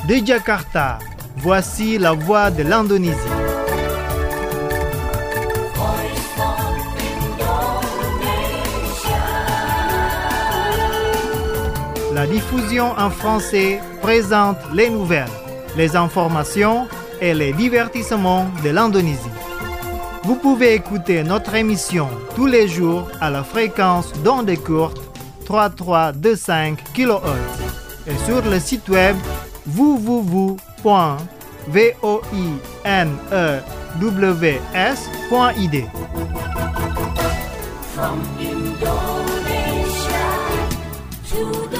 De Jakarta, voici la voix de l'Indonésie. La diffusion en français présente les nouvelles, les informations et les divertissements de l'Indonésie. Vous pouvez écouter notre émission tous les jours à la fréquence d'onde courte 3325 kHz et sur le site web www.voinews.id. From Indonesia to the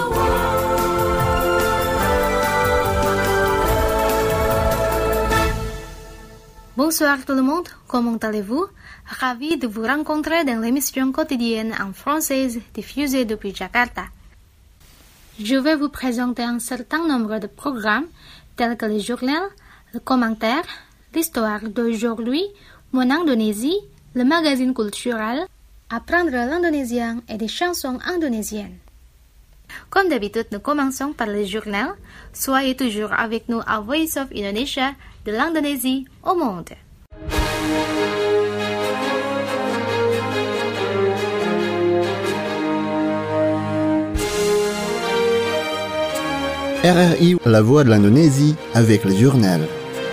Bonsoir tout le monde, comment allez-vous? Ravi de vous rencontrer dans l'émission quotidienne en française diffusée depuis Jakarta. Je vais vous présenter un certain nombre de programmes tels que le journal, le commentaire, l'histoire d'aujourd'hui, mon Indonésie, le magazine culturel, apprendre l'indonésien et des chansons indonésiennes. Comme d'habitude, nous commençons par le journal. Soyez toujours avec nous à Voice of Indonesia, de l'Indonésie au monde. RRI, la voix de l'Indonésie, avec le journal.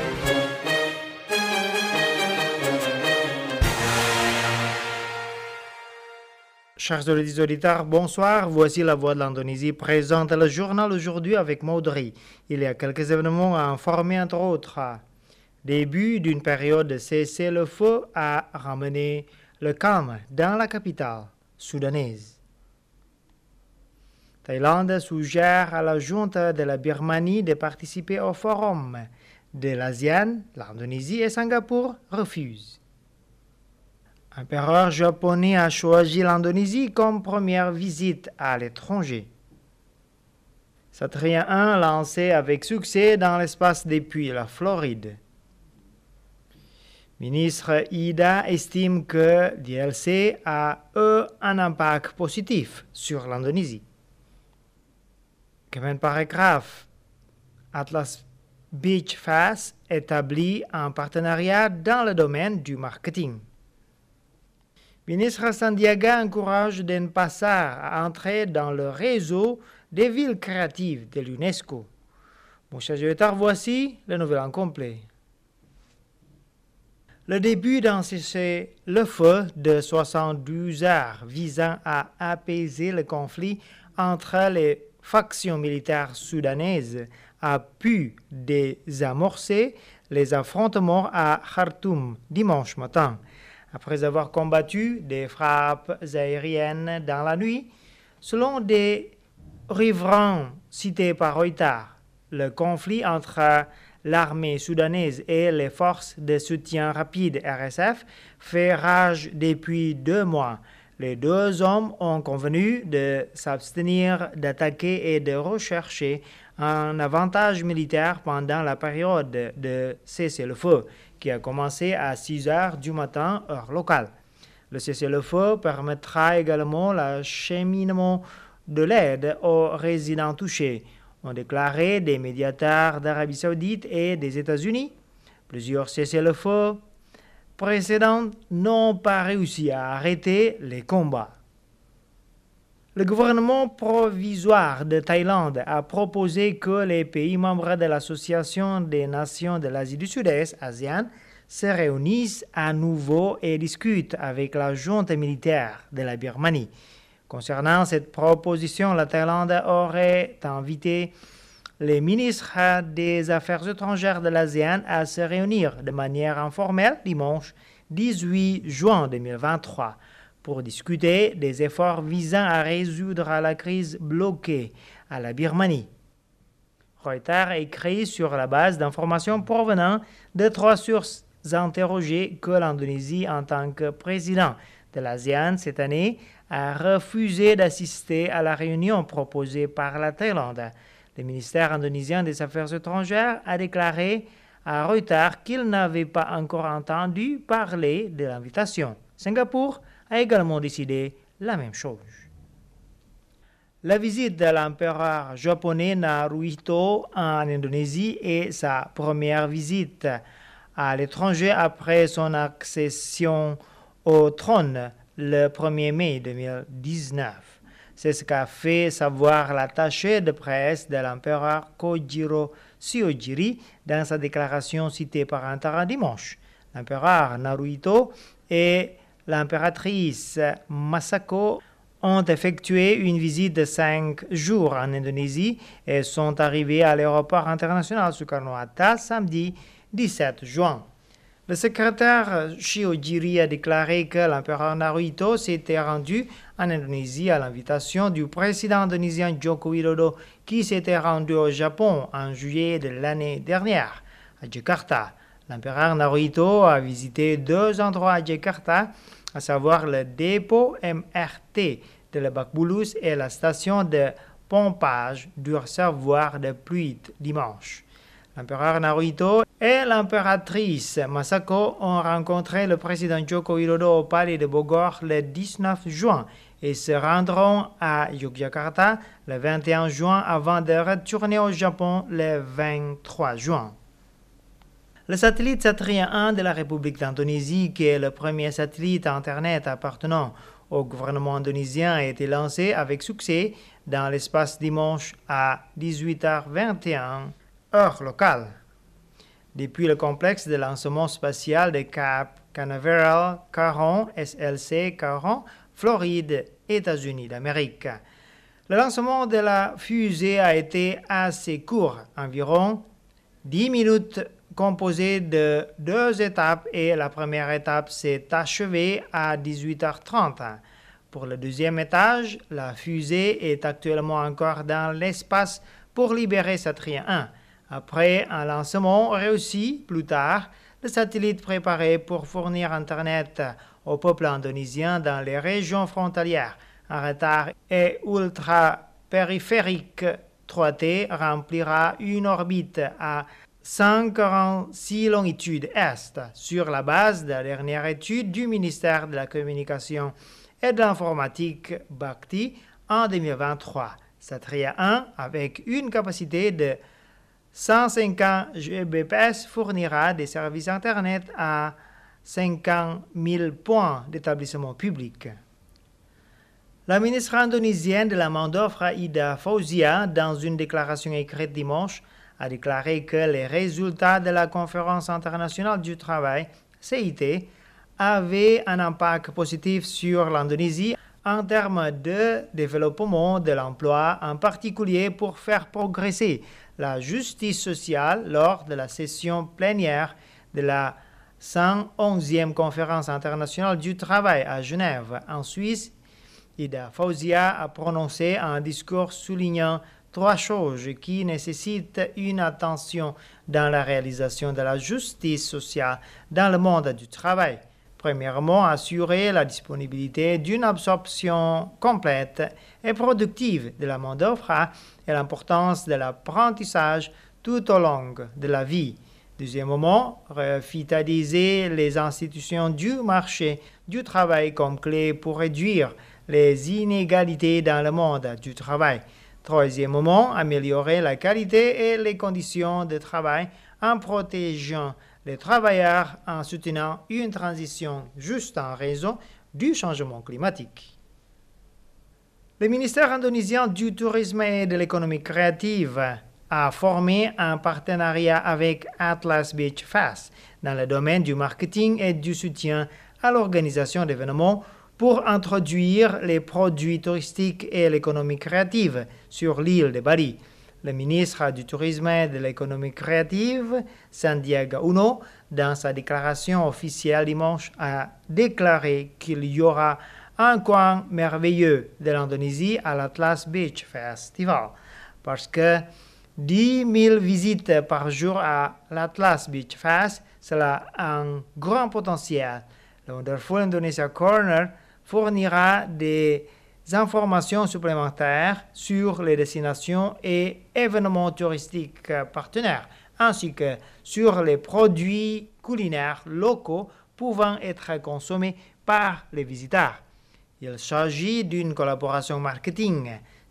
Chers auditeurs, bonsoir. Voici la voix de l'Indonésie présente le journal aujourd'hui avec Maudry. Il y a quelques événements à informer, entre autres. Début d'une période de cessez-le-feu a ramené le calme dans la capitale soudanaise. Thaïlande suggère à la junte de la Birmanie de participer au forum de l'ASEAN. L'Indonésie et Singapour refusent. L'empereur japonais a choisi l'Indonésie comme première visite à l'étranger. Saturn 1 lancé avec succès dans l'espace depuis la Floride. Ministre Ida estime que DLC a eu un impact positif sur l'Indonésie. Comme paragraphe, Atlas Beach Fest établit un partenariat dans le domaine du marketing. Ministre Sandiaga encourage Denpasar à entrer dans le réseau des villes créatives de l'UNESCO. Mon cher auditeurs, voici le nouvel en complet. Le début d'un cessez-le-feu de 72 heures visant à apaiser le conflit entre les factions militaires soudanaises a pu désamorcer les affrontements à Khartoum dimanche matin. Après avoir combattu des frappes aériennes dans la nuit, selon des riverains cités par Reuters, le conflit entre l'armée soudanaise et les forces de soutien rapide RSF fait rage depuis 2 mois. Les deux hommes ont convenu de s'abstenir d'attaquer et de rechercher un avantage militaire pendant la période de cessez-le-feu, qui a commencé à 6 heures du matin, heure locale. Le cessez-le-feu permettra également l'acheminement de l'aide aux résidents touchés, ont déclaré des médiateurs d'Arabie Saoudite et des États-Unis. Plusieurs cessez-le-feu précédents n'ont pas réussi à arrêter les combats. Le gouvernement provisoire de Thaïlande a proposé que les pays membres de l'Association des Nations de l'Asie du Sud-Est, ASEAN, se réunissent à nouveau et discutent avec la junte militaire de la Birmanie. Concernant cette proposition, la Thaïlande aurait invité les ministres des Affaires étrangères de l'ASEAN à se réunir de manière informelle dimanche 18 juin 2023 pour discuter des efforts visant à résoudre la crise bloquée à la Birmanie. Reuters écrit sur la base d'informations provenant de 3 sources interrogées que l'Indonésie, en tant que président de l'ASEAN cette année, a refusé d'assister à la réunion proposée par la Thaïlande. Le ministère indonésien des Affaires étrangères a déclaré à Reuters qu'il n'avait pas encore entendu parler de l'invitation. Singapour a également décidé la même chose. La visite de l'empereur japonais Naruhito en Indonésie est sa première visite à l'étranger après son accession au trône le 1er mai 2019. C'est ce qu'a fait savoir l'attaché de presse de l'empereur Kojiro Shiojiri dans sa déclaration citée par Antara dimanche. L'empereur Naruhito et l'impératrice Masako ont effectué une visite de 5 jours en Indonésie et sont arrivés à l'aéroport international Soekarno-Hatta samedi 17 juin. Le secrétaire Shiojiri a déclaré que l'empereur Naruhito s'était rendu en Indonésie à l'invitation du président indonésien Joko Widodo qui s'était rendu au Japon en juillet de l'année dernière à Jakarta. L'empereur Naruhito a visité 2 endroits à Jakarta, à savoir le dépôt MRT de Lebak Bulus et la station de pompage du réservoir de pluie dimanche. L'empereur Naruhito et l'impératrice Masako ont rencontré le président Joko Widodo au palais de Bogor le 19 juin et se rendront à Yogyakarta le 21 juin avant de retourner au Japon le 23 juin. Le satellite Satria-1 de la République d'Indonésie, qui est le premier satellite Internet appartenant au gouvernement indonésien, a été lancé avec succès dans l'espace dimanche à 18h21, heure locale. Depuis le complexe de lancement spatial de Cap Canaveral, Caron, SLC Caron, Floride, États-Unis d'Amérique. Le lancement de la fusée a été assez court, environ 10 minutes, composé de 2 étapes et la première étape s'est achevée à 18h30. Pour le deuxième étage, la fusée est actuellement encore dans l'espace pour libérer Satria-1. Après un lancement réussi plus tard, le satellite préparé pour fournir Internet au peuple indonésien dans les régions frontalières en retard et ultra-périphérique 3T remplira une orbite à 146 longitude est sur la base de la dernière étude du ministère de la Communication et de l'Informatique Bharti en 2023. Satria-1, avec une capacité de 150 Gbps, fournira des services Internet à 50 000 points d'établissement public. La ministre indonésienne de la main-d'œuvre Ida Fauzia, dans une déclaration écrite dimanche, a déclaré que les résultats de la Conférence internationale du travail, CIT, avaient un impact positif sur l'Indonésie en termes de développement de l'emploi, en particulier pour faire progresser la justice sociale lors de la session plénière de la 111e Conférence internationale du travail à Genève, en Suisse. Ida Fauzia a prononcé un discours soulignant 3 choses qui nécessitent une attention dans la réalisation de la justice sociale dans le monde du travail. Premièrement, assurer la disponibilité d'une absorption complète et productive de la main-d'œuvre et l'importance de l'apprentissage tout au long de la vie. Deuxièmement, revitaliser les institutions du marché du travail comme clé pour réduire les inégalités dans le monde du travail. Troisièmement, améliorer la qualité et les conditions de travail en protégeant les travailleurs en soutenant une transition juste en raison du changement climatique. Le ministère indonésien du Tourisme et de l'économie créative a formé un partenariat avec Atlas Beach Fest dans le domaine du marketing et du soutien à l'organisation d'événements pour introduire les produits touristiques et l'économie créative sur l'île de Bali. Le ministre du Tourisme et de l'économie créative, Sandiaga Uno, dans sa déclaration officielle dimanche, a déclaré qu'il y aura un coin merveilleux de l'Indonésie à l'Atlas Beach Festival, parce que 10 000 visites par jour à l'Atlas Beach Fest, cela a un grand potentiel. Le Wonderful Indonesia Corner fournira des informations supplémentaires sur les destinations et événements touristiques partenaires, ainsi que sur les produits culinaires locaux pouvant être consommés par les visiteurs. Il s'agit d'une collaboration marketing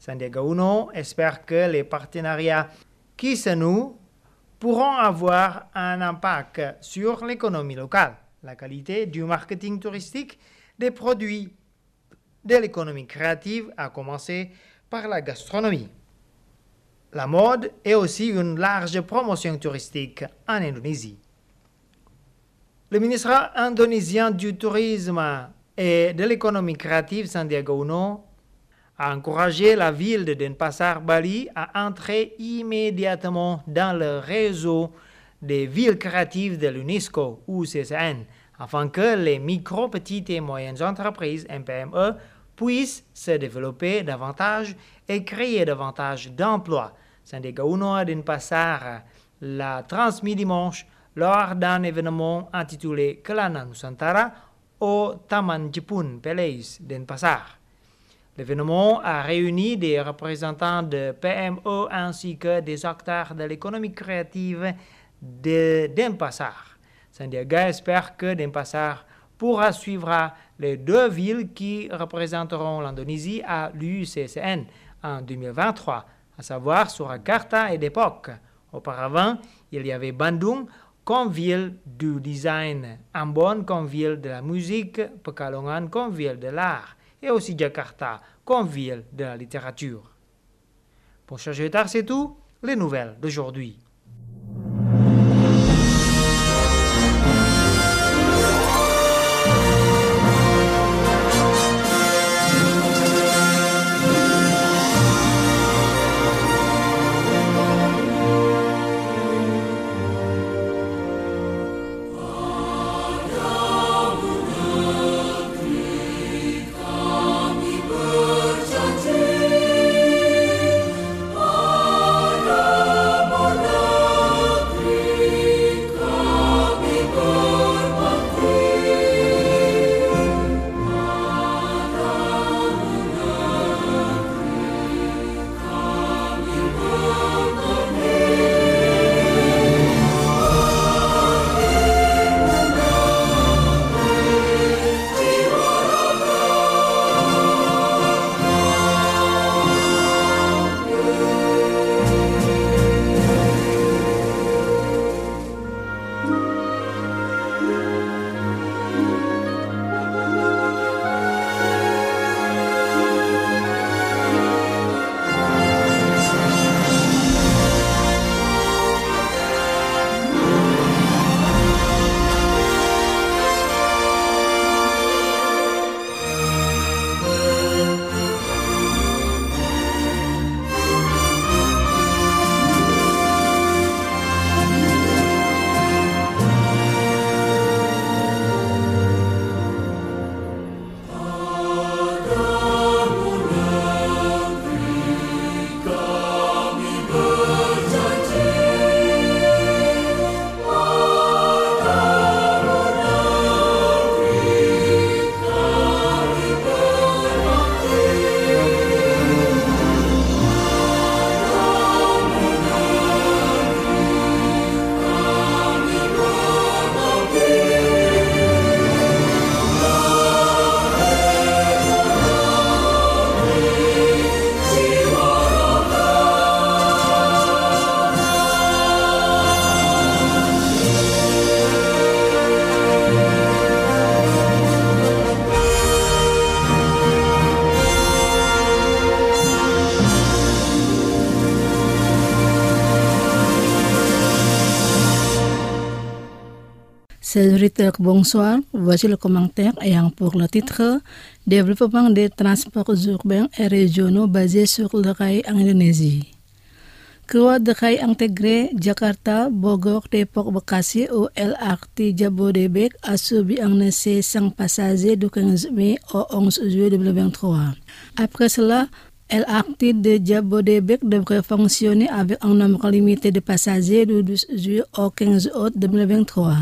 Sandiaga Uno espère que les partenariats qui se nouent pourront avoir un impact sur l'économie locale, la qualité du marketing touristique, des produits de l'économie créative, à commencer par la gastronomie. La mode est aussi une large promotion touristique en Indonésie. Le ministre indonésien du Tourisme et de l'économie créative, Sandiaga Uno, a encouragé la ville de Denpasar, Bali, à entrer immédiatement dans le réseau des villes créatives de l'UNESCO, ou CCN, afin que les micro, petites et moyennes entreprises, MPME, puissent se développer davantage et créer davantage d'emplois. Sandiaga Uno à Denpasar l'a transmis dimanche lors d'un événement intitulé Kelana Nusantara au Taman Jepun Palace Denpasar. L'événement a réuni des représentants de PME ainsi que des acteurs de l'économie créative de Denpasar. Sandiaga espère que Denpasar pourra suivre les deux villes qui représenteront l'Indonésie à l'UCCN en 2023, à savoir Surakarta et Depok. Auparavant, il y avait Bandung comme ville du design, Ambon comme ville de la musique, Pekalongan comme ville de l'art, et aussi Jakarta comme ville de la littérature. Pour Sagittaire, c'est tout, les nouvelles d'aujourd'hui. Cédric bonsoir, voici le commentaire ayant pour le titre Développement des transports urbains et régionaux basés sur le rail en Indonésie. Kedua de rail intégré Jakarta, Bogor, Depok, Bekasi ou LRT Jabodebek a subi un essai sans passager du 15 mai au 11 juillet 2023. Après cela, LRT de Jabodebek devrait fonctionner avec un nombre limité de passagers du 12 juillet au 15 août 2023.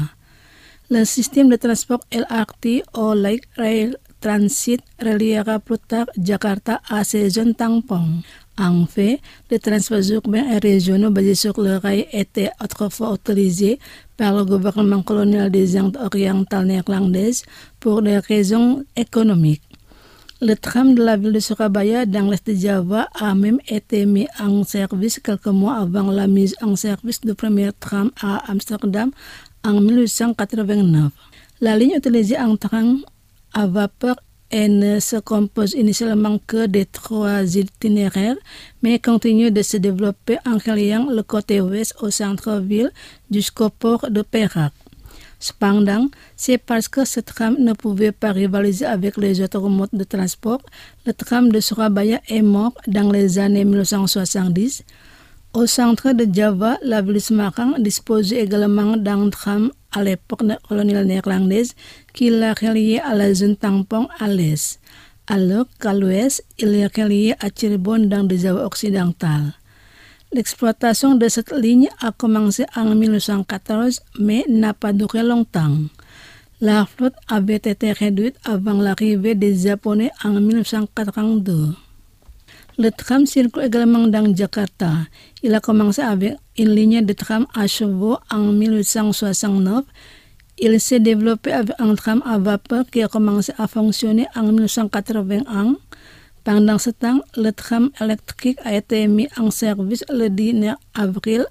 Le système de transport LRT ou Light Rail Transit reliera plus tard Jakarta à ces zones tampons. En fait, les transports urbains et régionaux basés sur le rail étaient autrefois utilisés par le gouvernement colonial des Indes orientales néerlandaises pour des raisons économiques. Le tram de la ville de Surabaya dans l'est de Java a même été mis en service quelques mois avant la mise en service du premier tram à Amsterdam en 1889. La ligne utilisée en train à vapeur ne se compose initialement que des 3 itinéraires, mais continue de se développer en reliant le côté ouest au centre-ville jusqu'au port de Perak. Cependant, c'est parce que ce tram ne pouvait pas rivaliser avec les autres modes de transport, le tram de Surabaya est mort dans les années 1970. Au centre de Java, la ville de Semarang disposait également d'un tram à l'époque coloniale néerlandaise qui l'a relié à la zone tampon à l'est, alors qu'à l'ouest, il est relié à Cirebon dans le Java occidental. L'exploitation de cette ligne a commencé en 1914 mais n'a pas duré longtemps. La flotte avait été réduite avant l'arrivée des Japonais en 1982. Le tram circule également dans Jakarta. Il a commencé avec une ligne de tram à chevaux en 1869. Il s'est développé avec un tram à vapeur qui a commencé à fonctionner en 1981. Pendant ce temps, le tram électrique a été mis en service le 10 avril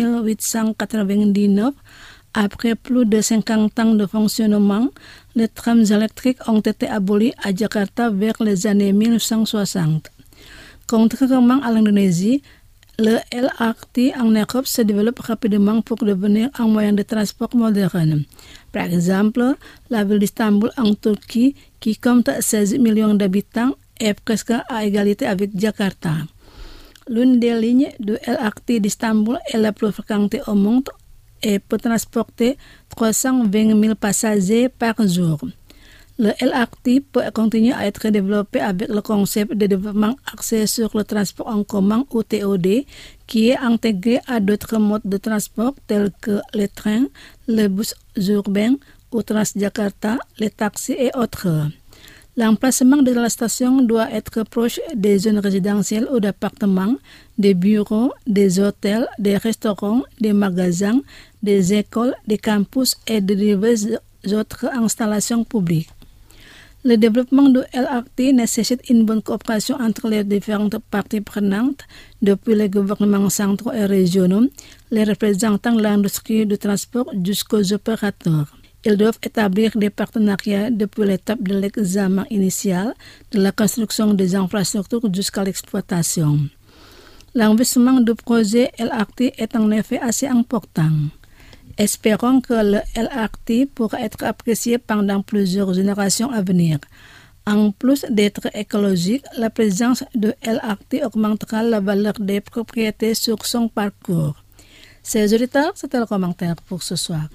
1899. Après plus de 50 ans de fonctionnement, les trams électriques ont été abolis à Jakarta vers les années 1960. Contrairement à l'Indonésie, le LRT en Europe se développe rapidement pour devenir un moyen de transport moderne. Par exemple, la ville d'Istanbul en Turquie, qui compte 16 millions d'habitants, est presque à égalité avec Jakarta. L'une des lignes de LRT d'Istanbul est la plus fréquentée au monde et peut transporter 320 000 passagers par jour. Le LRT peut continuer à être développé avec le concept de développement axé sur le transport en commun ou TOD, qui est intégré à d'autres modes de transport tels que les trains, les bus urbains ou Transjakarta, les taxis et autres. L'emplacement de la station doit être proche des zones résidentielles ou d'appartements, des bureaux, des hôtels, des restaurants, des magasins, des écoles, des campus et de diverses autres installations publiques. Le développement de LRT nécessite une bonne coopération entre les différentes parties prenantes, depuis les gouvernements centraux et régionaux, les représentants de l'industrie du transport jusqu'aux opérateurs. Ils doivent établir des partenariats depuis l'étape de l'examen initial, de la construction des infrastructures jusqu'à l'exploitation. L'investissement du projet LRT est en effet assez important. Espérons que le LRT pourra être apprécié pendant plusieurs générations à venir. En plus d'être écologique, la présence de LRT augmentera la valeur des propriétés sur son parcours. Chers auditeurs, c'était le commentaire pour ce soir.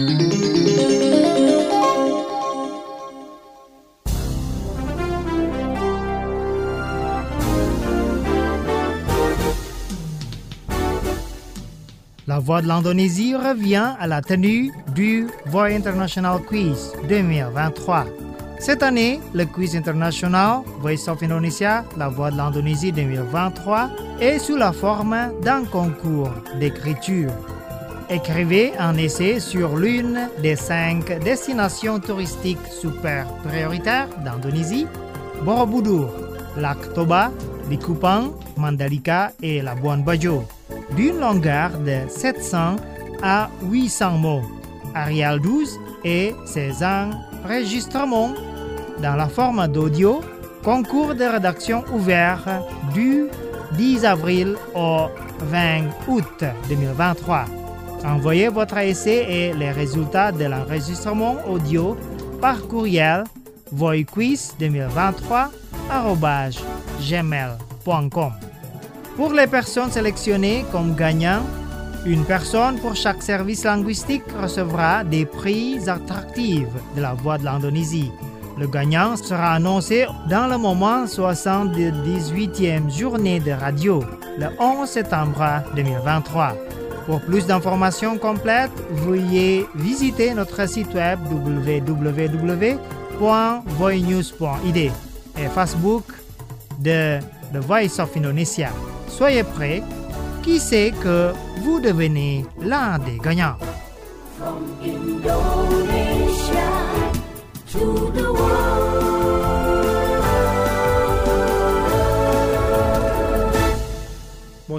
La Voix de l'Indonésie revient à la tenue du Voix International Quiz 2023. Cette année, le quiz international Voice of Indonesia, La Voix de l'Indonésie 2023 est sous la forme d'un concours d'écriture. Écrivez un essai sur l'une des 5 destinations touristiques super prioritaires d'Indonésie, Borobudur, Lac Toba, Likupang, Mandalika et Labuan Bajo, d'une longueur de 700 à 800 mots. Arial 12 et ses enregistrements dans la forme d'audio, concours de rédaction ouvert du 10 avril au 20 août 2023. Envoyez votre essai et les résultats de l'enregistrement audio par courriel voiquiz2023@gmail.com. Pour les personnes sélectionnées comme gagnants, une personne pour chaque service linguistique recevra des prix attractifs de la Voix de l'Indonésie. Le gagnant sera annoncé dans le moment 78e journée de radio, le 11 septembre 2023. Pour plus d'informations complètes, veuillez visiter notre site web www.voinews.id et Facebook de The Voice of Indonesia. Soyez prêts, qui sait que vous devenez l'un des gagnants. From Indonesia to the world.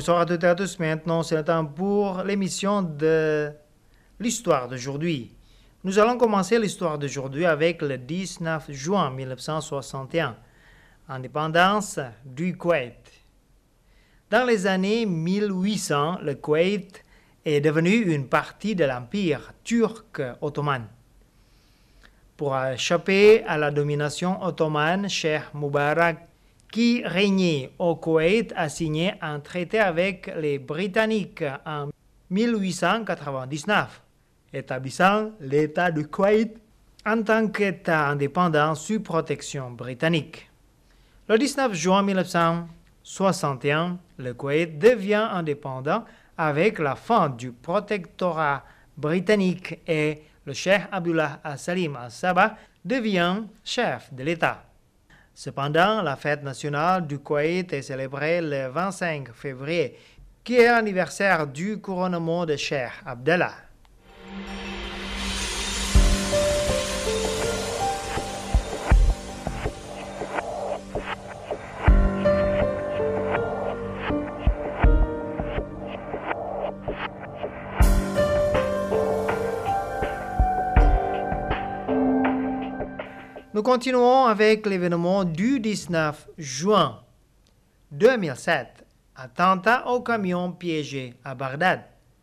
Bonsoir à toutes et à tous. Maintenant, c'est le temps pour l'émission de l'histoire d'aujourd'hui. Nous allons commencer l'histoire d'aujourd'hui avec le 19 juin 1961, indépendance du Koweït. Dans les années 1800, le Koweït est devenu une partie de l'empire turc ottoman. Pour échapper à la domination ottomane, Cheikh Moubarak, qui régnait au Koweït, a signé un traité avec les Britanniques en 1899, établissant l'État du Koweït en tant qu'État indépendant sous protection britannique. Le 19 juin 1961, le Koweït devient indépendant avec la fin du protectorat britannique et le cheikh Abdullah al-Salim al-Sabah devient chef de l'État. Cependant, la fête nationale du Koweït est célébrée le 25 février, qui est l'anniversaire du couronnement de Cheikh Abdallah. Nous continuons avec l'événement du 19 juin 2007, attentat au camion piégé à Bagdad.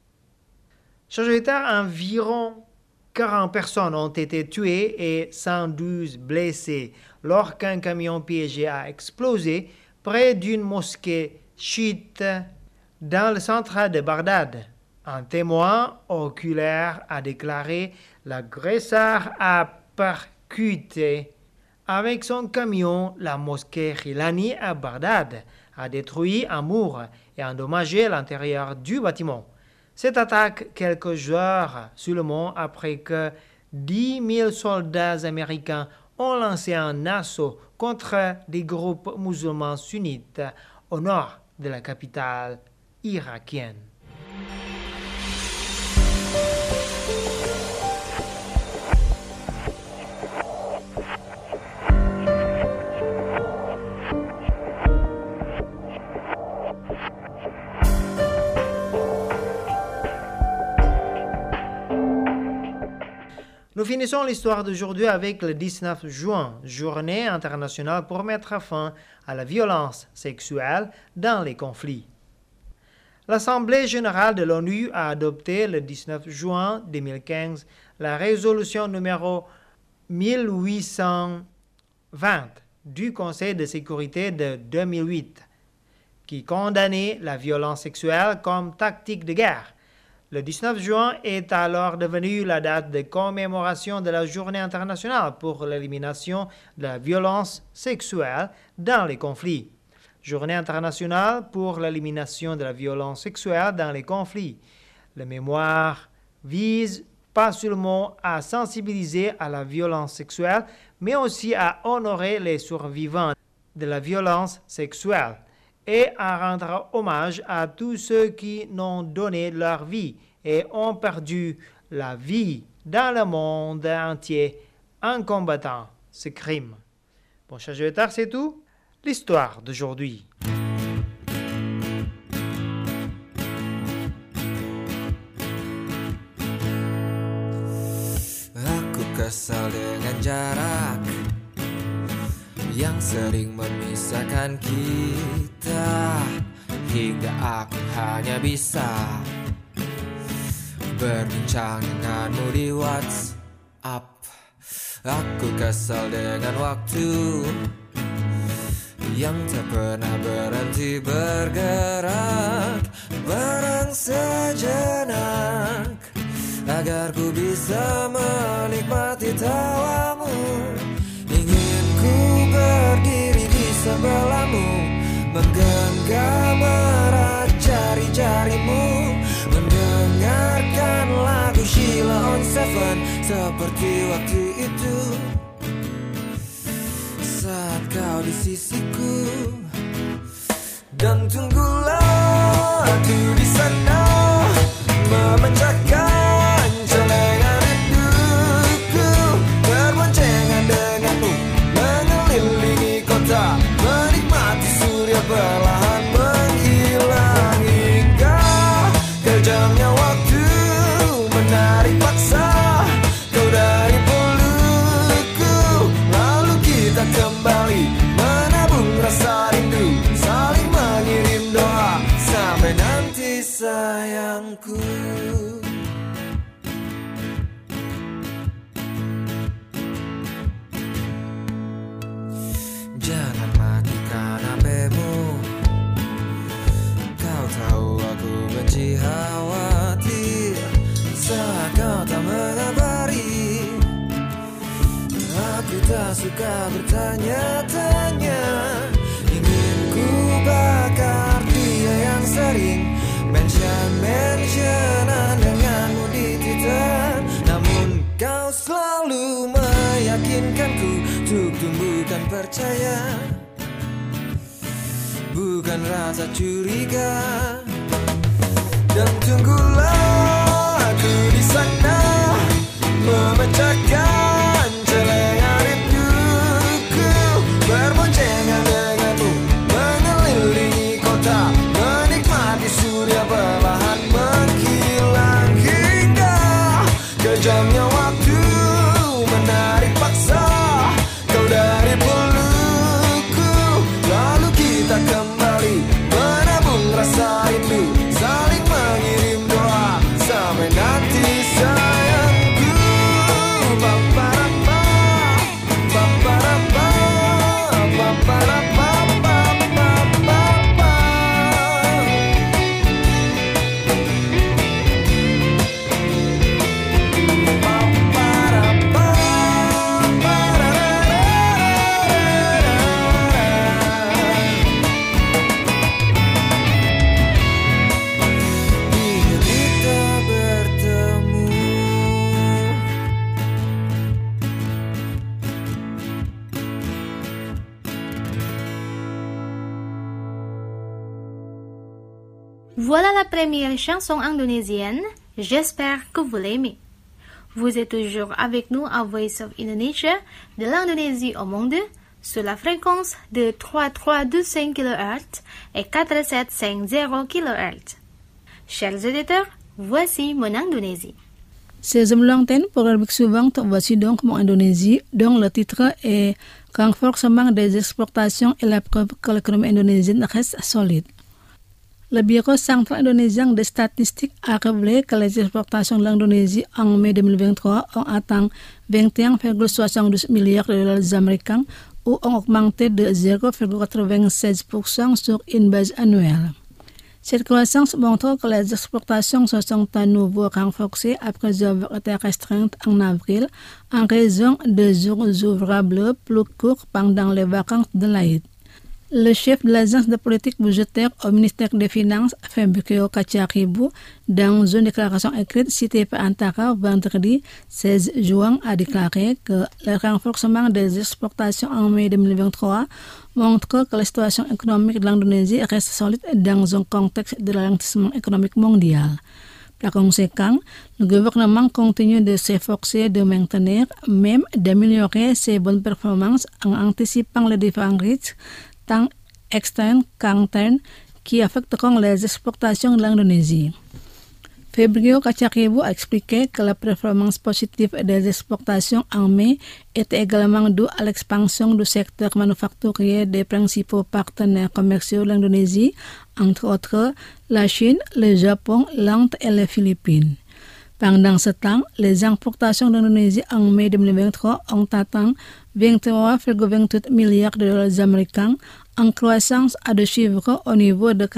Environ 40 personnes ont été tuées et 112 blessées lors qu'un camion piégé a explosé près d'une mosquée chiite dans le centre de Bagdad. Un témoin oculaire a déclaré « L'agresseur a percuté avec son camion la mosquée Khilani à Bagdad, a détruit un mur et endommagé l'intérieur du bâtiment. Cette attaque quelques heures seulement après que 10 000 soldats américains ont lancé un assaut contre des groupes musulmans sunnites au nord de la capitale irakienne. Nous finissons l'histoire d'aujourd'hui avec le 19 juin, journée internationale pour mettre fin à la violence sexuelle dans les conflits. L'Assemblée générale de l'ONU a adopté le 19 juin 2015 la résolution numéro 1820 du Conseil de sécurité de 2008, qui condamnait la violence sexuelle comme tactique de guerre. Le 19 juin est alors devenu la date de commémoration de la Journée internationale pour l'élimination de la violence sexuelle dans les conflits. Journée internationale pour l'élimination de la violence sexuelle dans les conflits. La mémoire vise pas seulement à sensibiliser à la violence sexuelle, mais aussi à honorer les survivants de la violence sexuelle et à rendre hommage à tous ceux qui n'ont donné leur vie et ont perdu la vie dans le monde entier en combattant ce crime. Bon, chers auditeurs, c'est tout. L'histoire d'aujourd'hui. Aku kesal dengan jarak yang sering memisahkan kita, hingga aku hanya bisa berbincang denganmu di WhatsApp. Aku kesal dengan waktu yang tak pernah berhenti bergerak, barang sejenak agar ku bisa menikmati tawamu. Ingin ku berdiri di sebelahmu, menggenggam erat jari-jarimu, mendengarkan lagu Sheila on Seven seperti waktu itu saat kau di sisiku. Dan tunggulah aku di sana memecahkan celengan rinduku, berboncengan denganmu mengelilingi kota, menikmati surya perlahan menghilangi. Aku tak suka bertanya-tanya. Ingin ku bakar dia yang sering mention-mentionan denganmu di Twitter. Namun kau selalu meyakinkanku untuk tumbuhkan percaya, bukan rasa curiga. Dan tunggulah aku di sana memecahkan celengan rinduku, berboncengan denganmu mengelilingi kota, menikmati surya perlahan menghilang hingga kejamnya waktu menarik paksa kau dari pelukku. Lalu kita kembali menabung rasa rindu, saling mengirim doa sampai nanti sayangku. Ba-ba-da-ba, ba-ba-da-ba, ba-ba-da-ba, ba-ba-da-ba. Hingga kita bertemu. Voilà la première chanson indonésienne. J'espère que vous l'aimez. Vous êtes toujours avec nous à Voice of Indonesia, de l'Indonésie au monde, sur la fréquence de 3325 kHz et 4750 kHz. Chers auditeurs, voici mon Indonésie. C'est une antenne pour le suivant, voici donc mon Indonésie, dont le titre est Renforcement des exportations et la preuve que l'économie indonésienne reste solide. Le Bureau central indonésien des statistiques a révélé que les exportations de l'Indonésie en mai 2023 ont atteint 21,72 milliards de dollars américains ou ont augmenté de 0,96% sur une base annuelle. Cette croissance montre que les exportations se sont à nouveau renforcées après avoir été restreintes en avril en raison des jours ouvrables plus courts pendant les vacances de l'Aïd. Le chef de l'agence de politique budgétaire au ministère des Finances, Febrio Kacaribu, dans une déclaration écrite citée par Antara vendredi 16 juin, a déclaré que le renforcement des exportations en mai 2023 montre que la situation économique de l'Indonésie reste solide dans un contexte de ralentissement économique mondial. Par conséquent, le gouvernement continue de s'efforcer de maintenir, même d'améliorer ses bonnes performances en anticipant les différents risques tant externes qu'internes qui affecteront les exportations de l'Indonésie. Febrio Kacaribu a expliqué que la performance positive des exportations en mai était également due à l'expansion du secteur manufacturier des principaux partenaires commerciaux de l'Indonésie, entre autres la Chine, le Japon, l'Inde et les Philippines. Pendant ce temps, les importations d'Indonésie en mai 2023 ont atteint 23,28 milliards de dollars américains, en croissance à deux chiffres au niveau de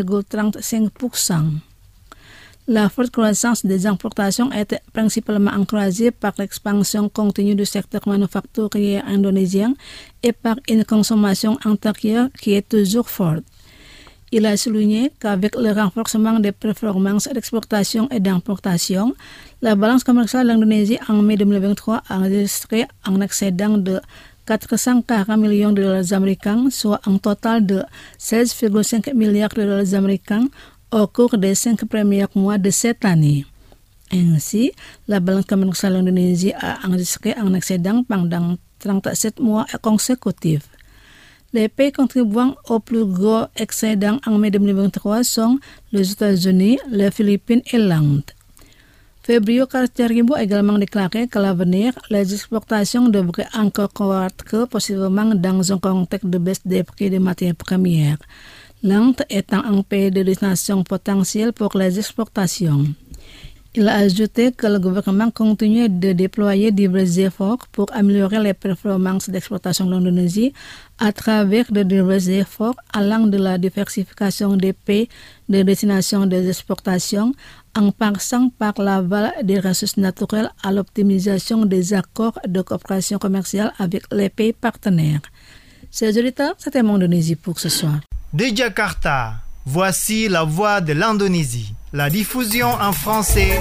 14,35%. La forte croissance des importations est principalement encouragée par l'expansion continue du secteur manufacturier indonésien et par une consommation intérieure qui est toujours forte. Il a souligné qu'avec le renforcement des performances d'exportation et d'importation, la balance commerciale de l'Indonésie en mai 2023 a enregistré un excédent de 440 millions de dollars américains, soit un total de 16,5 milliards de dollars américains au cours des 5 premiers mois de cette année. Ainsi, la balance commerciale de l'Indonésie a enregistré un excédent pendant 37 mois consécutifs. Les pays contribuant au plus gros excédent en mai 2023 sont les États-Unis, les Philippines et l'Inde. Febrio Kacaribu a également déclaré qu'à l'avenir, les exportations devraient encore croître possiblement dans un contexte de baisse des prix des matières premières, l'Inde étant un pays de destination potentiel pour les exportations. Il a ajouté que le gouvernement continue de déployer divers efforts pour améliorer les performances d'exportation de l'Indonésie à travers de divers efforts allant de la diversification des pays de destination des exportations en passant par l'aval des ressources naturelles à l'optimisation des accords de coopération commerciale avec les pays partenaires. Chers auditeurs, c'était mon Indonésie pour ce soir. De Jakarta, voici la voix de l'Indonésie. La diffusion en français.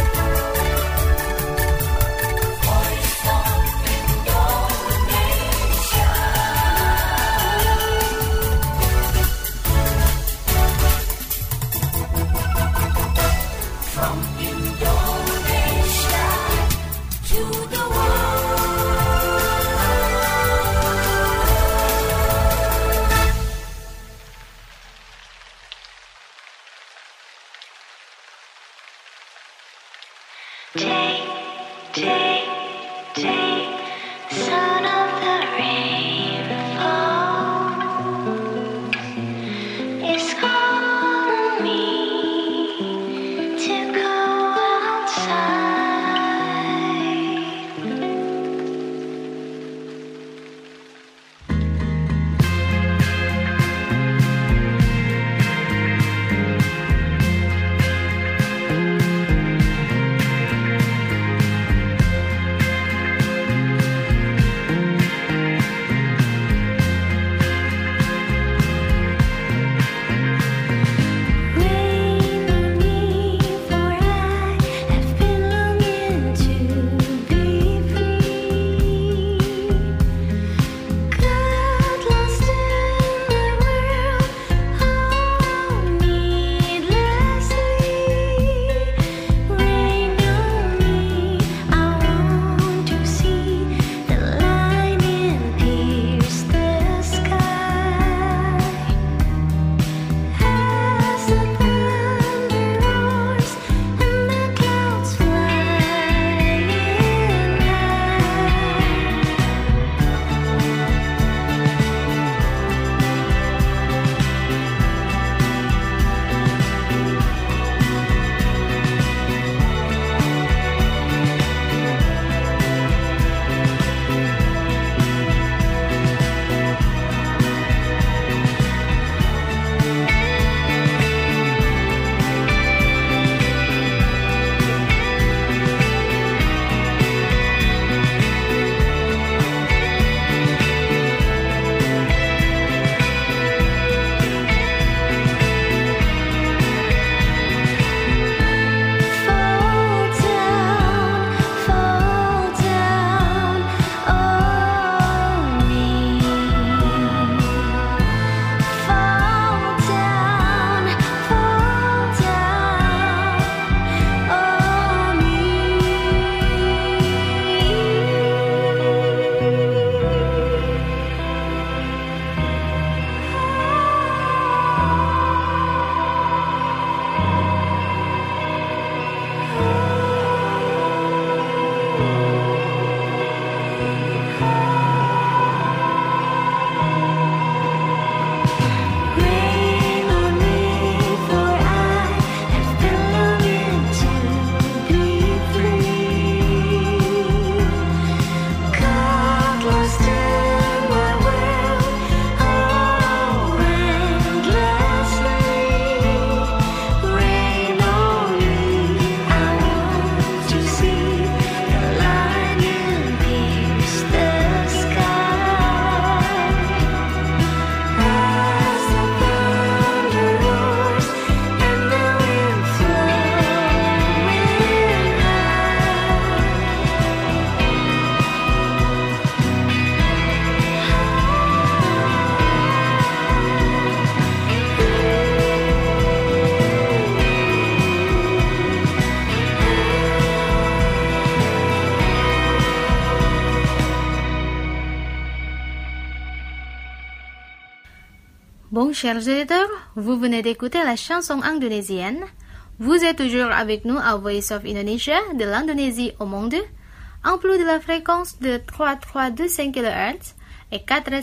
Bon, chers auditeurs, vous venez d'écouter la chanson indonésienne. Vous êtes toujours avec nous à Voice of Indonesia, de l'Indonésie au monde, en plus de la fréquence de 3325 kHz et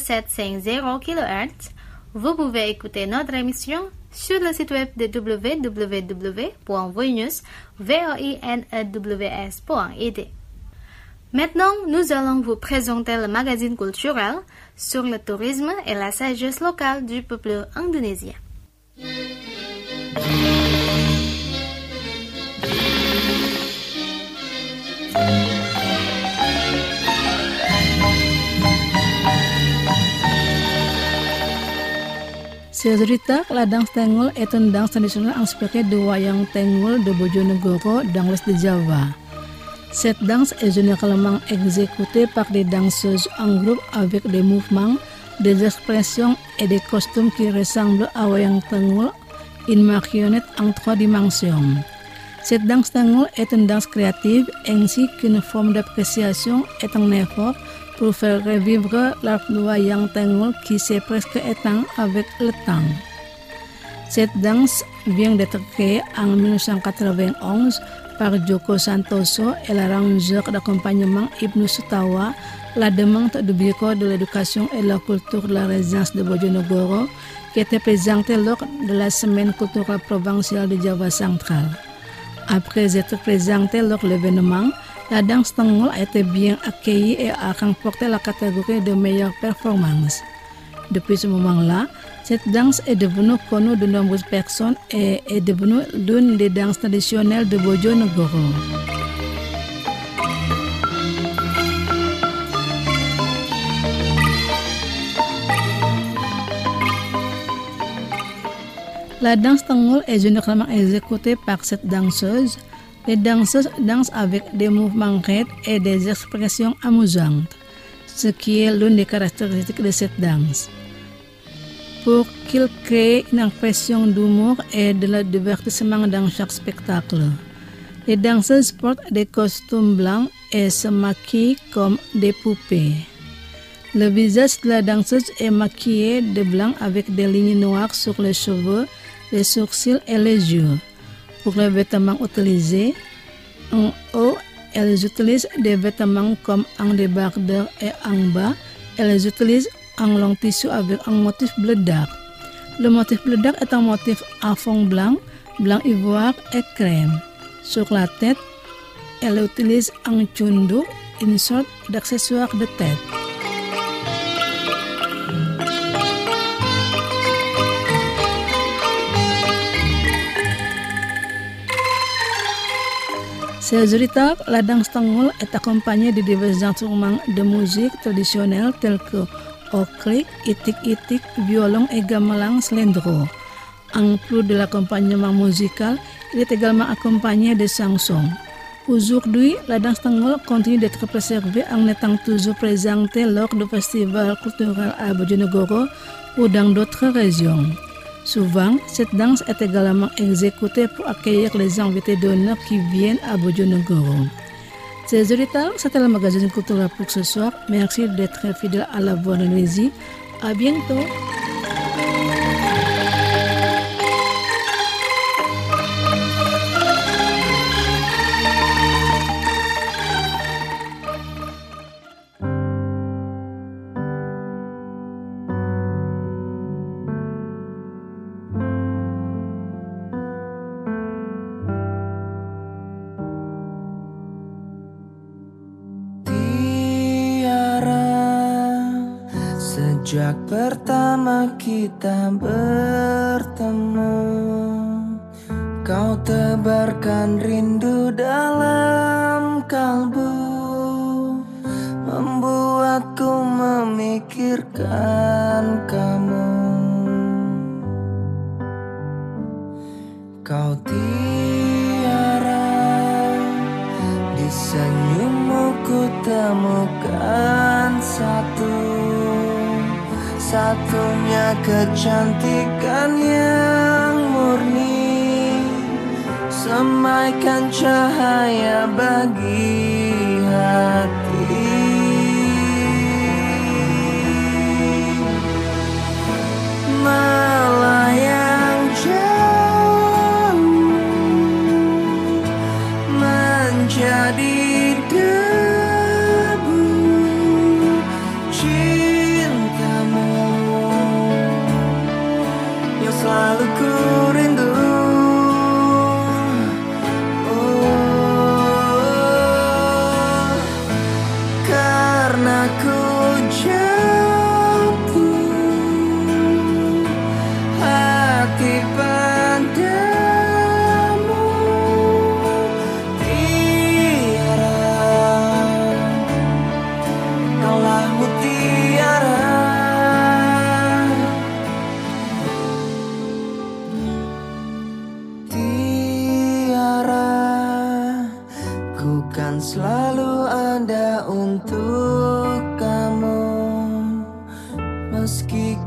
4750 kHz. Vous pouvez écouter notre émission sur le site web de www.voinews.id. Maintenant, nous allons vous présenter le magazine culturel sur le tourisme et la sagesse locale du peuple indonésien. Ces auditeurs, la danse Tenggul est une danse traditionnelle inspirée de wayang Tenggul de Bojonegoro dans l'est de Java. Cette danse est généralement exécutée par des danseuses en groupe avec des mouvements, des expressions et des costumes qui ressemblent à wayang Tenggul, une marionnette en 3 dimensions. Cette danse Tenggul est une danse créative ainsi qu'une forme d'appréciation et un effort pour faire revivre l'art de wayang Tenggul qui s'est presque éteint avec le temps. Cette danse vient d'être créée en 1991 par Joko Santoso et l'arrangeur d'accompagnement Ibnu Sutawa, la demande du Bureau de l'éducation et de la culture de la résidence de Bojonegoro qui était présentée lors de la semaine culturelle provinciale de Java central. Après être présentée lors de l'événement, la danse Tenggul a été bien accueillie et a remporté la catégorie de meilleure performance. Depuis ce moment-là, cette danse est devenue connue de nombreuses personnes et est devenue l'une des danses traditionnelles de Bojonegoro. La danse Tenggul est généralement exécutée par cette danseuse. Les danseuses dansent avec des mouvements raides et des expressions amusantes, ce qui est l'une des caractéristiques de cette danse. Pour qu'il crée une impression d'humour et de divertissement dans chaque spectacle, les danseuses portent des costumes blancs et se maquillent comme des poupées. Le visage de la danseuse est maquillé de blanc avec des lignes noires sur les cheveux, les sourcils et les yeux. Pour les vêtements utilisés, en haut, elles utilisent des vêtements comme un débardeur et en bas, elles utilisent un long tissu avec un motif bleu d'art. Le motif bleu d'art est un motif à fond blanc, blanc ivoire et crème. Sur la tête, elles utilisent un chundu, une sorte d'accessoire de tête. Ces auditeurs, la danse Tenggul est accompagnée de divers instruments de musique traditionnels tels que oklik, itik-itik, violon et gamelan slendro. En plus de l'accompagnement musical, il est également accompagné de chansons. Aujourd'hui, la danse Tenggul continue d'être préservée en étant toujours présentée lors du festival culturel à Bojonegoro ou dans d'autres régions. Souvent, cette danse est également exécutée pour accueillir les invités d'honneur qui viennent à Bojonegoro. Ces auditeurs, c'était le magazine culturel pour ce soir. Merci d'être fidèles à la voix de Nézi. À bientôt. Sejak pertama kita bertemu, kau tebarkan rindu dalam kalbu, membuatku memikirkan kamu. Kau tiara, di senyummu ku temukan satunya kecantikan yang murni, semaikan cahaya bagi hati. Melayang jauh menjadi selalu ku rindu.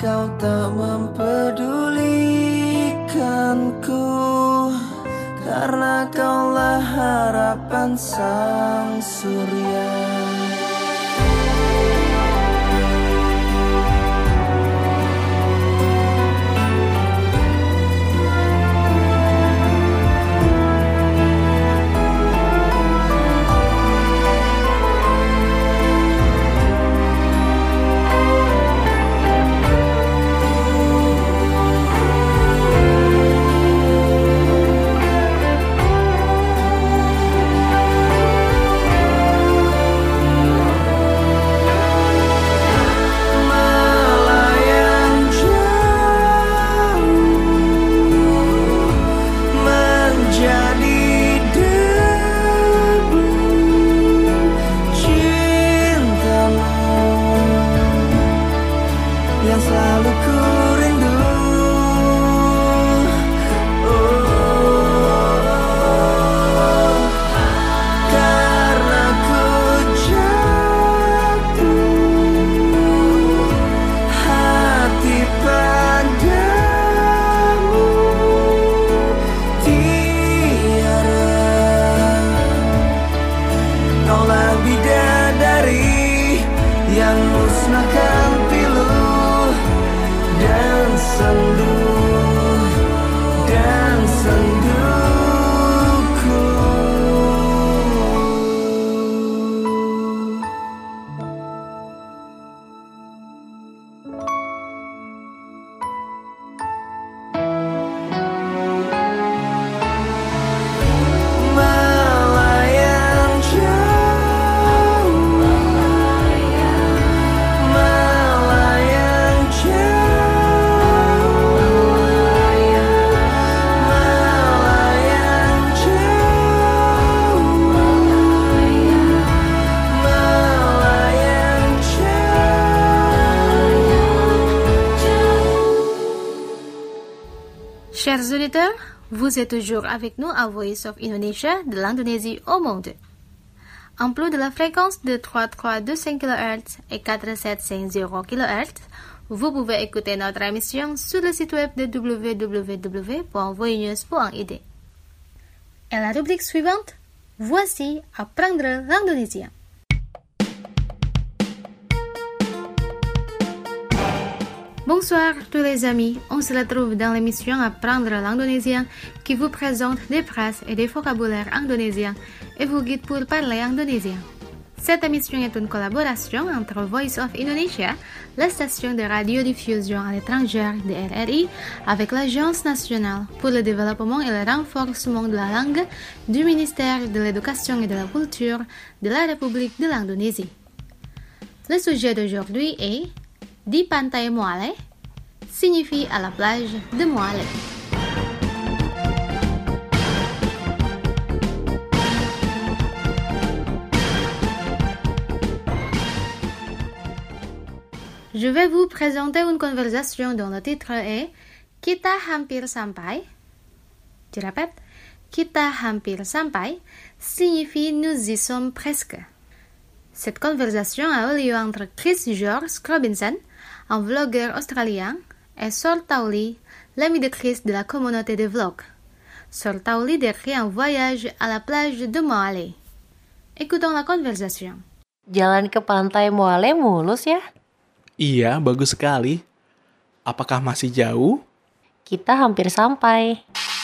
kau tak mempedulikanku, karena kaulah harapan sang surya. Chers auditeurs, vous êtes toujours avec nous à Voice of Indonesia de l'Indonésie au monde. En plus de la fréquence de 3325 kHz et 4750 kHz, vous pouvez écouter notre émission sur le site web de www.voinews.id. Et la rubrique suivante, voici Apprendre l'Indonésien. Bonsoir tous les amis, on se retrouve dans l'émission Apprendre l'Indonésien qui vous présente des phrases et des vocabulaires indonésiens et vous guide pour parler indonésien. Cette émission est une collaboration entre Voice of Indonesia, la station de radiodiffusion à l'étranger de RRI, avec l'Agence nationale pour le développement et le renforcement de la langue du ministère de l'Éducation et de la Culture de la République de l'Indonésie. Le sujet d'aujourd'hui est Di Pantai Moale signifie à la plage de Moale. Je vais vous présenter une conversation dont le titre est Kita hampir sampai. Je répète, Kita hampir sampai signifie nous y sommes presque. Cette conversation a eu lieu entre Chris George Robinson, un vlogueur australien, et Sol Tauli, l'ami de Chris de la communauté de vlog. Sol Tauli décrit un voyage à la plage de Moale. Écoutons la conversation. Jalan ke pantai Moale mulus ya? Iya, bagus sekali. Apakah masih jauh? Kita hampir sampai.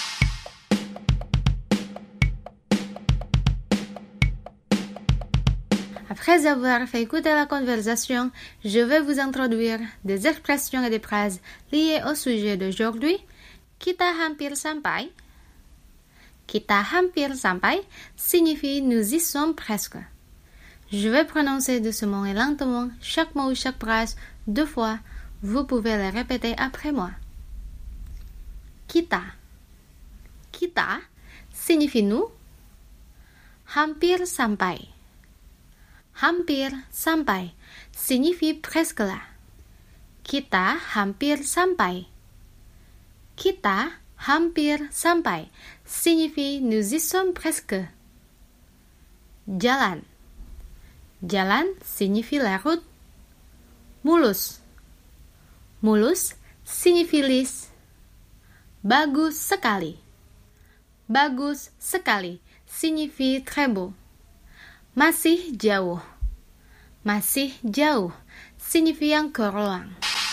Après avoir fait écouter la conversation, je vais vous introduire des expressions et des phrases liées au sujet d'aujourd'hui. Kita hampir sampai. Kita hampir sampai signifie nous y sommes presque. Je vais prononcer doucement et lentement chaque mot ou chaque phrase 2 fois. Vous pouvez le répéter après moi. Kita. Kita signifie nous. Hampir sampai. Hampir sampai signifie presque là. Kita hampir sampai. Kita hampir sampai signifie nous y sommes presque. Jalan. Jalan signifie la route. Mulus. Mulus signifie lis. Bagus sekali. Bagus sekali signifie très beau. Masih jauh. Masih jauh signifie encore loin.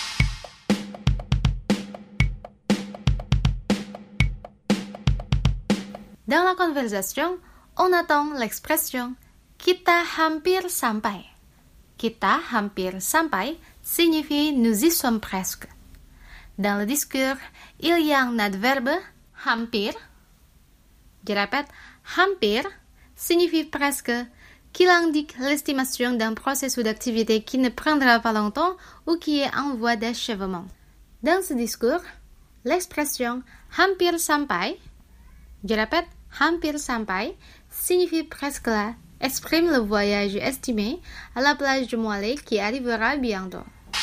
Dans la conversation, on attend l'expression kita hampir sampai. Kita hampir sampai signifie nous y sommes presque. Dans le discours, il y a un adverbe hampir. Je répète, hampir signifie presque, qu'il indique l'estimation d'un processus d'activité qui ne prendra pas longtemps ou qui est en voie d'achèvement. Dans ce discours, l'expression hampir sampai, je répète, hampir sampai, signifie presque là, exprime le voyage estimé à la plage de Moalé qui arrivera bientôt.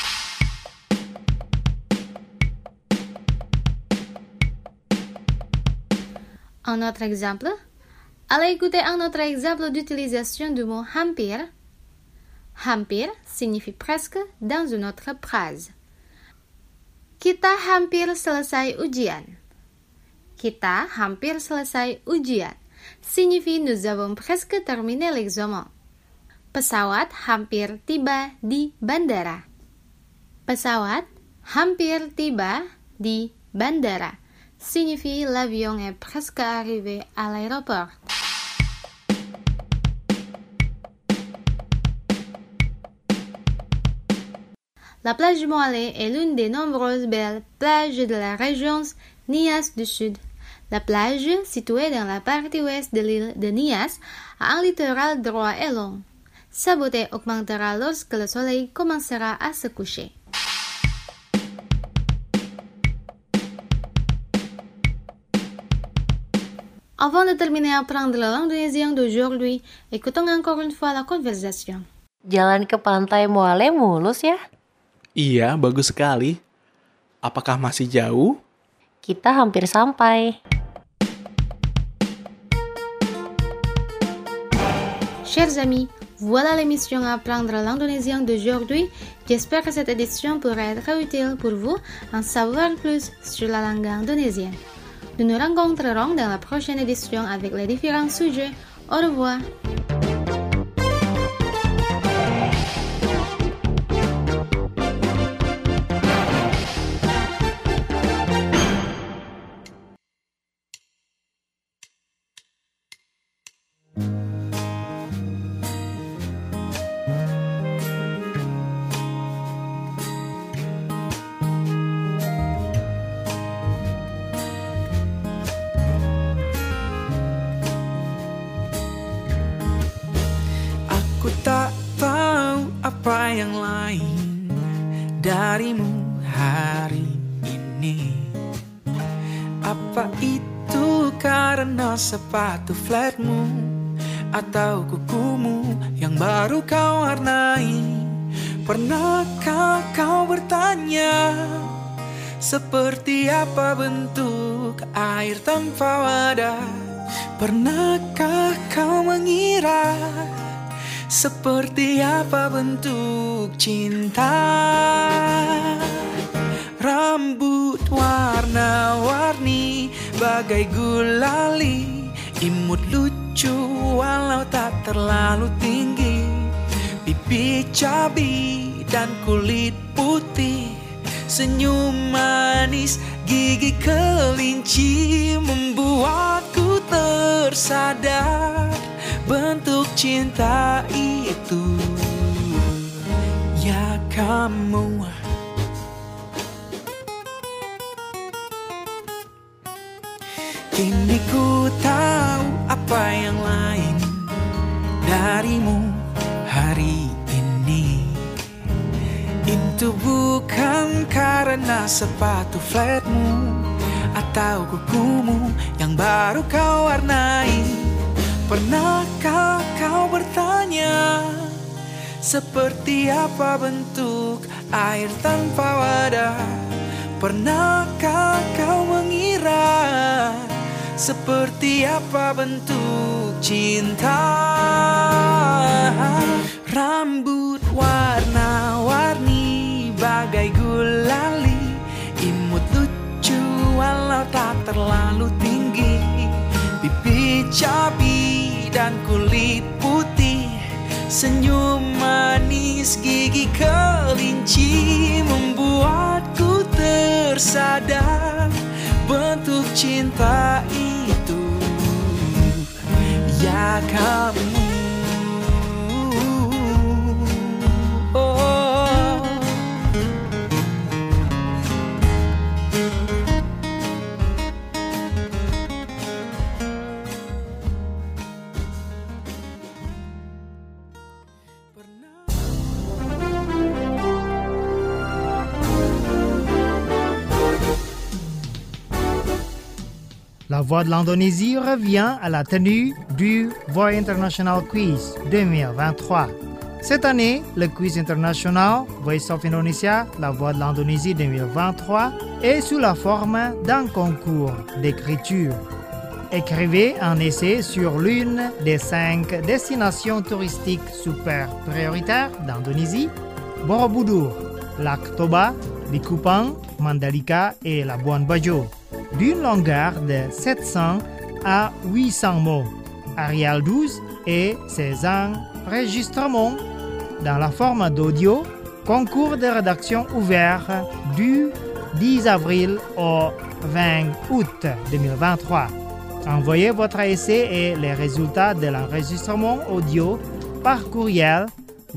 Un autre exemple. Allez écouter un autre exemple d'utilisation du mot hampir. Hampir signifie presque dans une autre phrase. Kita hampir selesai ujian. Kita hampir selesai ujian signifie nous avons presque terminé l'examen. Pesawat hampir tiba di bandara. Pesawat hampir tiba di bandara signifie l'avion est presque arrivé à l'aéroport. La plage de Moalé est l'une des nombreuses belles plages de la région Nias du Sud. La plage, située dans la partie ouest de l'île de Nias, a un littoral droit et long. Sa beauté augmentera lorsque le soleil commencera à se coucher. Avant de terminer à apprendre la langue indonésienne d'aujourd'hui, écoutons encore une fois la conversation. Jalan ke pantai Moale mulus ya? Iya, bagus sekali. Apakah masih jauh? Kita hampir sampai. Chers amis, voilà l'émission à apprendre la langue indonésienne d'aujourd'hui. J'espère que cette édition pourra être utile pour vous en savoir plus sur la langue indonésienne. Nous nous rencontrerons dans la prochaine édition avec les différents sujets. Au revoir. Aku tak tahu apa yang lain darimu hari ini. Apa itu karena sepatu flatmu atau kukumu yang baru kau warnai? Pernahkah kau bertanya seperti apa bentuk air tanpa wadah? Pernahkah kau mengira seperti apa bentuk cinta? Rambut warna-warni bagai gulali, imut lucu walau tak terlalu tinggi, pipi cabi dan kulit putih, senyum manis gigi kelinci, membuatku tersadar bentuk cinta itu. Ya kamu, kini ku tahu apa yang lain darimu hari ini. Itu bukan karena sepatu flatmu atau kukumu yang baru kau warnai. Pernahkah kau bertanya seperti apa bentuk air tanpa wadah? Pernahkah kau mengira seperti apa bentuk cinta? Rambut warna-warni bagai gulali, terlalu tinggi, pipi cabi dan kulit putih, senyum manis gigi kelinci membuatku tersadar bentuk cinta itu, ya kamu. La Voix de l'Indonésie revient à la tenue du Voix International Quiz 2023. Cette année, le quiz international Voice of Indonesia, La Voix de l'Indonésie 2023 est sous la forme d'un concours d'écriture. Écrivez un essai sur l'une des 5 destinations touristiques super prioritaires d'Indonésie, Borobudur, Lac Toba, Likupang, Mandalika et Labuan Bajo, d'une longueur de 700 à 800 mots, Arial 12 et ses enregistrements dans la forme d'audio, concours de rédaction ouvert du 10 avril au 20 août 2023. Envoyez votre essai et les résultats de l'enregistrement audio par courriel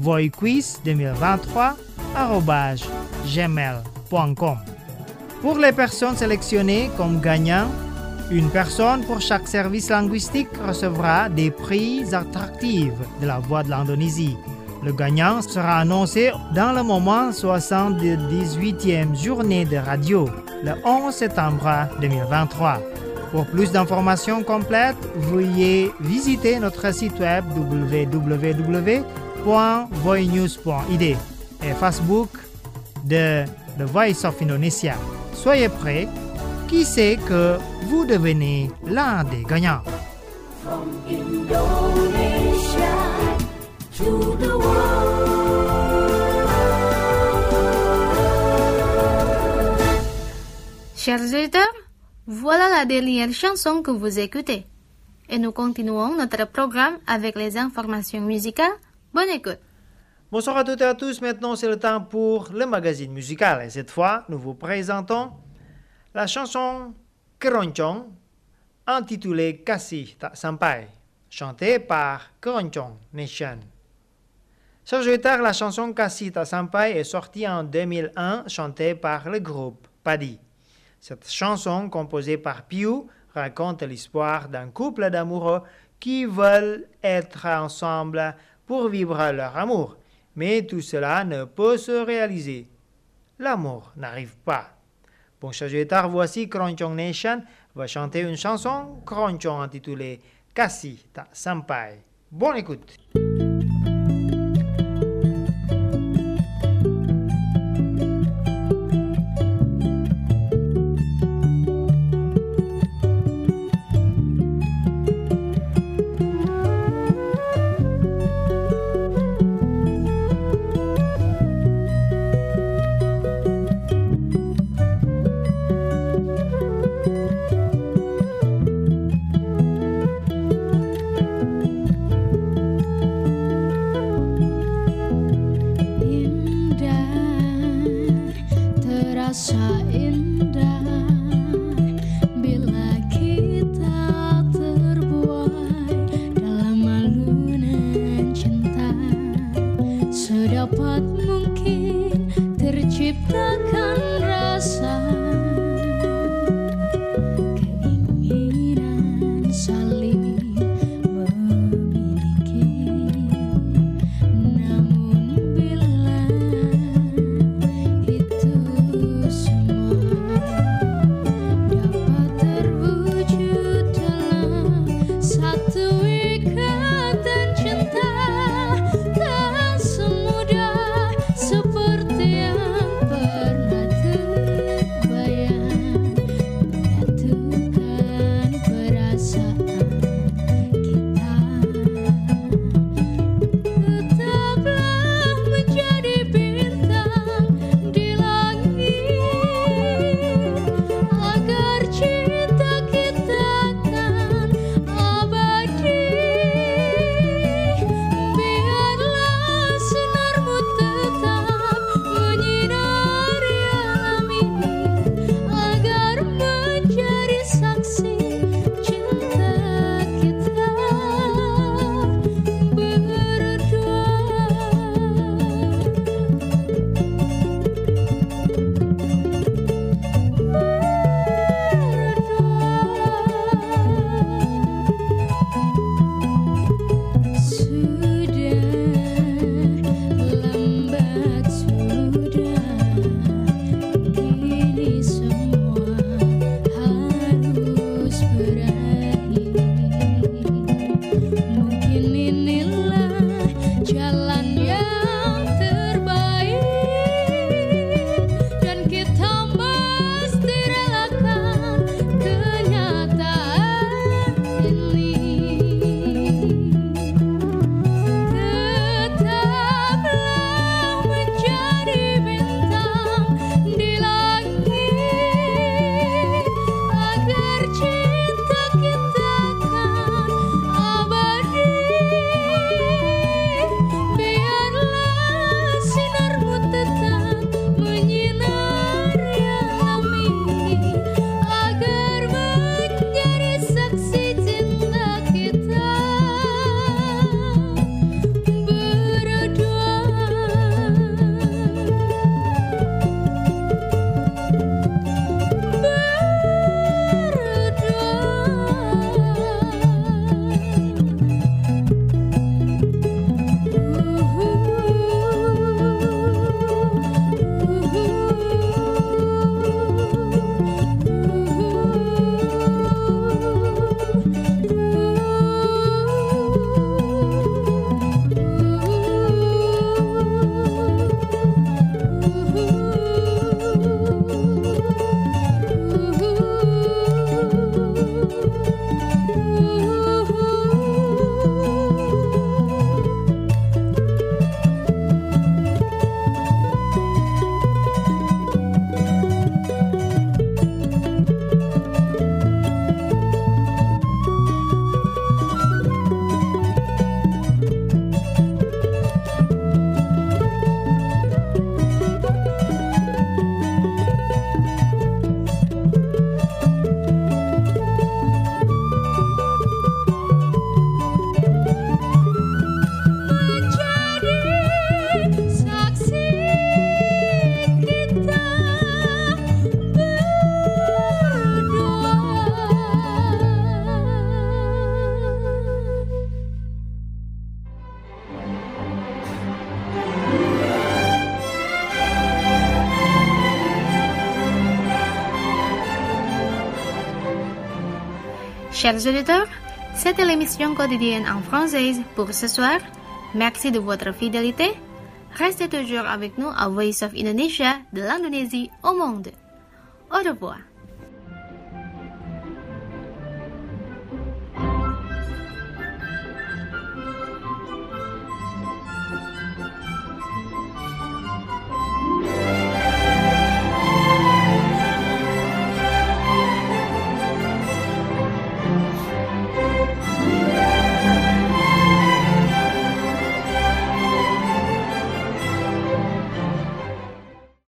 voiquiz2023@gmail.com. Pour les personnes sélectionnées comme gagnants, une personne pour chaque service linguistique recevra des prix attractifs de la Voix de l'Indonésie. Le gagnant sera annoncé dans le moment 78e journée de radio, le 11 septembre 2023. Pour plus d'informations complètes, veuillez visiter notre site web www.voinews.id et Facebook de The Voice of Indonesia. Soyez prêts, qui sait que vous devenez l'un des gagnants. From Indonesia to the world. Chers auditeurs, voilà la dernière chanson que vous écoutez. Et nous continuons notre programme avec les informations musicales. Bonne écoute. Bonsoir à toutes et à tous, maintenant c'est le temps pour le magazine musical et cette fois nous vous présentons la chanson Keroncong intitulée Kasih Tak Sampai, chantée par Keroncong Nation. Chers auditeurs, la chanson Kasih Tak Sampai est sortie en 2001, chantée par le groupe Padi. Cette chanson, composée par Piu, raconte l'histoire d'un couple d'amoureux qui veulent être ensemble pour vivre leur amour. Mais tout cela ne peut se réaliser. L'amour n'arrive pas. Bon, chers auditeurs, voici Keroncong Nation va chanter une chanson Keroncong intitulée Kasih Tak Sampai. Bonne écoute. Semua Chers auditeurs, c'était l'émission quotidienne en française pour ce soir. Merci de votre fidélité. Restez toujours avec nous à Voice of Indonesia de l'Indonésie au monde. Au revoir.